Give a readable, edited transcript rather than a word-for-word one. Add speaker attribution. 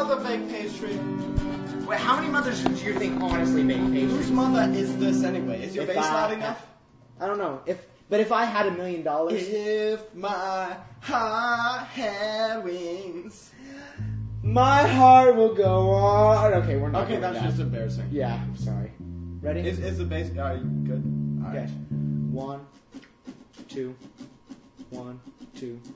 Speaker 1: mother bake pastry?
Speaker 2: Wait, how many mothers do you think honestly make pastries?
Speaker 1: Whose mother is this anyway? Is your bass loud enough?
Speaker 2: I don't know. But if I had $1 million...
Speaker 1: If my heart had wings...
Speaker 2: My heart will go on. Okay, we're not
Speaker 1: Okay, that's just embarrassing.
Speaker 2: Yeah, I'm sorry. Ready?
Speaker 1: Is the bass... Are you good? All
Speaker 2: Okay.
Speaker 1: right.
Speaker 2: 1, 2, 1, 2,